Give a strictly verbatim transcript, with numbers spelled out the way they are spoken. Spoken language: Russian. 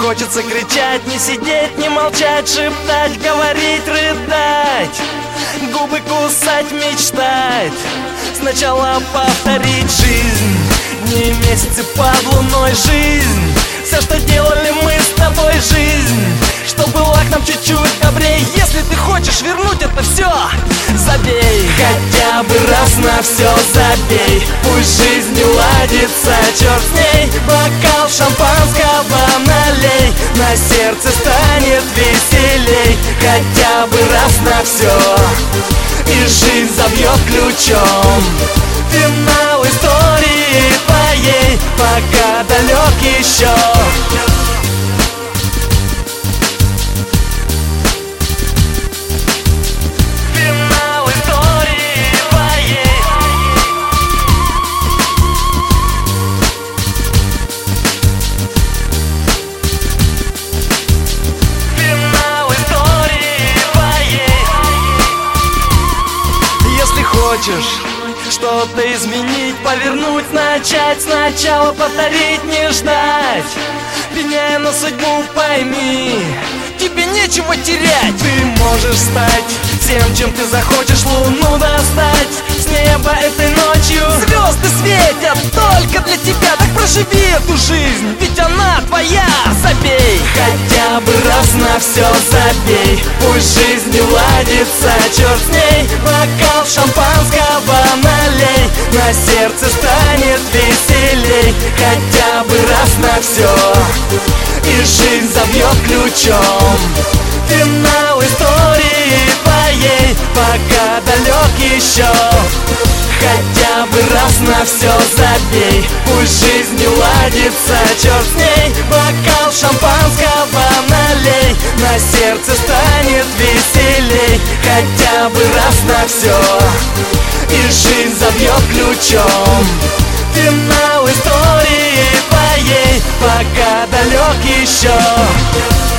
хочется кричать, не сидеть, не молчать, шептать, говорить, рыдать, губы кусать, мечтать, сначала повторить жизнь, дни, месяцы под луной, жизнь, все, что делали мы с тобой, жизнь, что была к нам чуть-чуть добрее. Если ты хочешь вернуть это все, забей, хотя бы раз на все забей. Пусть жизнь не ладится, черт с ней, бокал шампанского налей, на сердце станет веселей. Хотя бы раз на все, и жизнь забьет ключом. Финал истории твоей пока далек еще. Хочешь что-то изменить, повернуть, начать сначала, повторить, не ждать, пеняя на судьбу, пойми, тебе нечего терять. Ты можешь стать всем, чем ты захочешь, луну достать с неба этой ночью. Звезды светят только для тебя, так проживи эту жизнь, ведь она твоя. Забей, хотя бы раз на все забей. Пусть жизнь не ладится, черт с ней, бокал шампанского налей, на сердце станет веселей. Хотя бы раз на все, и жизнь забьет ключом. Финал истории твоей пока далек еще. Хотя бы раз на все забей. Пусть жизнь не ладится, черт с ней, бокал шампанского налей, на сердце станет веселей. Хотя бы раз на все, и жизнь забьет ключом. Финал истории твоей пока далек еще.